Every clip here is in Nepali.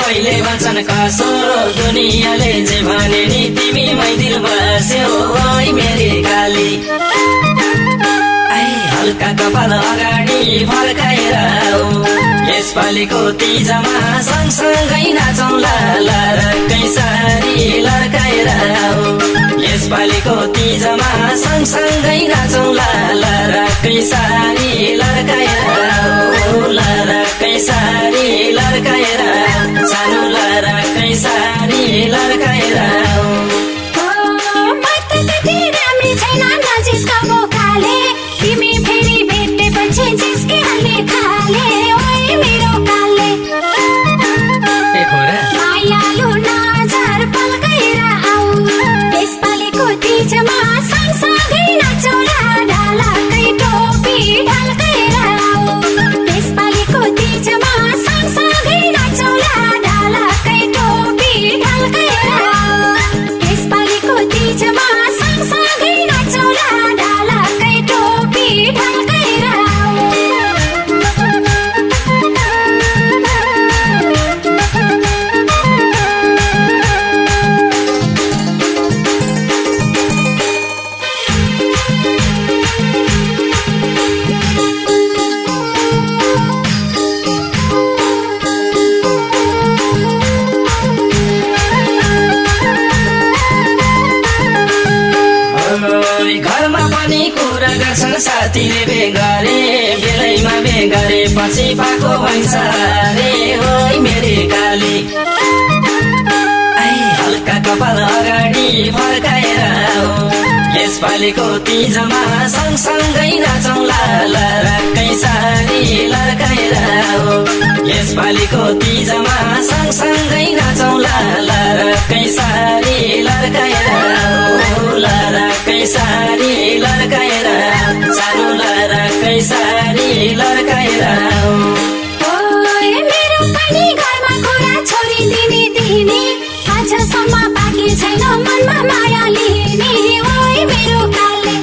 सबैले भन्छन् कसो दुनियाँले जे भने नि तिमीमै दिल बस्यो ओइ मेरी काली हल्का कपाल अगाडि फर्काएर यसपालिको तीजमा सँगसँगै नाचौँला लरकै सारी लर्काएर यसपालिको तीजमा सँगसँगै नाचौँला लरकै सारी लर्काएर लरकै सारी लर्काएर सानो लरकै सारी लर्काएर तिमी फेरि भेटेपछि जिस्किहाल्ने खाले ओइ मेरो काले मायालु नजर पल्काएर आऊ यसपालिको तीजमा सँगसँगै नाचौँला ढालकै टोपी ढल्काएर आऊ यसपालिको तीजमा सँगसँगै नाचौँला ढालकै टोपी ढल्काएर आऊ यसपालिको तीजमा सँगसँगै नाचौँला ढालकै टोपी ढल्काएर आऊ घरमा पनि कुरा गर्छन् साथीले बेगरे बेलैमा बेगरे पछि पाको भन्छ रे ओइ मेरी काली हल्का कपाल अगाडि फर्काएर यसपालिको तीजमा सँगसँगै नाचौँला लरकै सारी लर्काएर यसपालिको तीजमा सँगसँगै नाचौँला लरकै सारी लर्काएर लरकै सारी लर्काएर सानो लरकै सारी लर्काएर मेरो पनि घरमा कुरा छोडिदिने दिने आजसम्म बाँकी छैन मनमा माया लिने ओइ मेरो काले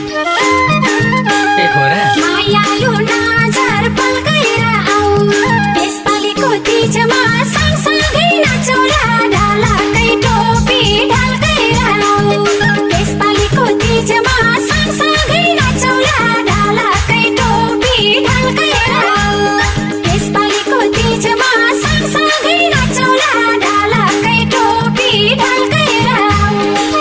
मायालु नजर पल्काएर आऊ यसपालिको तीजमा सँगसँगै नाचौँला ढालकै टोपी ढल्काएर आऊ यसपालिको तीजमा सँगसँगै नाचौँला ढालकै टोपी ढल्काएर आऊ यसपालिको तीजमा सँगसँगै नाचौँला ढालकै टोपी ढल्काएर आऊ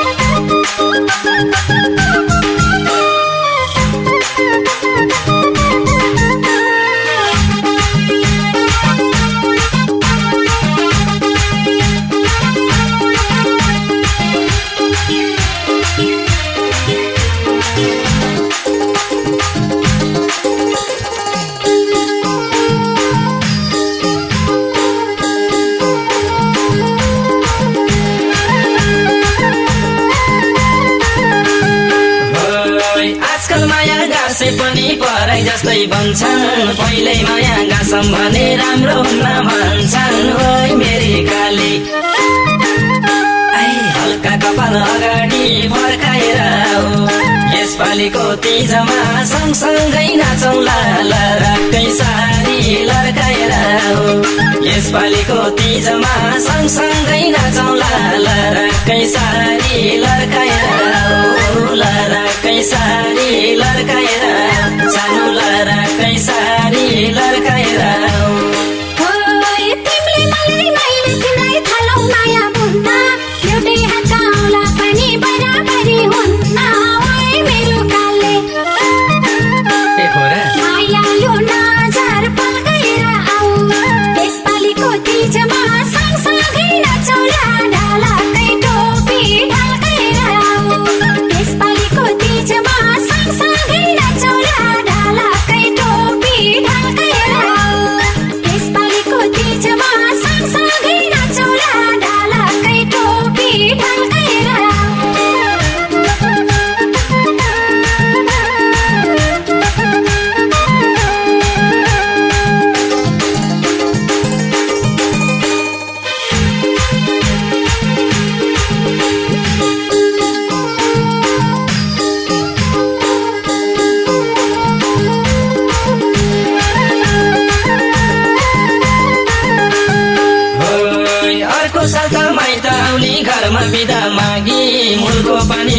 आजकल माया गाँसे पनि पराई जस्तै भन्छन् पहिल्यै माया गाँसम भने राम्रो हुन्न भन्छन् ओइ मेरी काली हल्का कपाल अगाडि फर्काएर यसपालिको तीजमा सँगसँगै नाचौँला लरकै सारी लर्काएर यसपालिको तीजमा सँगसँगै नाचौँला लरकै सारी लर्काएर लरकै सारी लर्काएर सानो लरकै सारी लर्काएर तिमीले मलाई मैले तिमीलाई थालौ माया बुन्न एउटै हातका औँला पनि बराबरी हुन्न ओइ मेरो काले मायालु नजर पल्काएर आऊ यसपालिको तीजमा सँगसँगै नाचौँला ढालकै टोपी ढल्काएर आऊ यसपालिको तीजमा सँगसँगै नाचौँला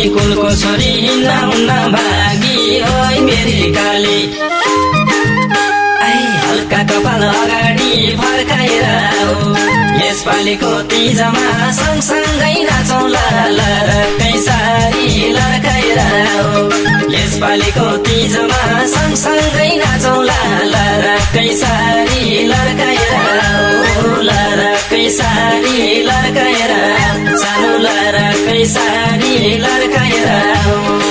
कुलको छोरी नहुन्न भागी ओइ मेरी काली हल्का कपाल अगाडि फर्काएर यसपालिको तीजमा सँगसँगै नाचौँ लरकै सारी लर्काएर यसपालिको तीजमा सँगसँगै नाचौँ लरकै सारी लर्काएर लरकै सारी लर्काएर सानो लरकै सारी लर्काएर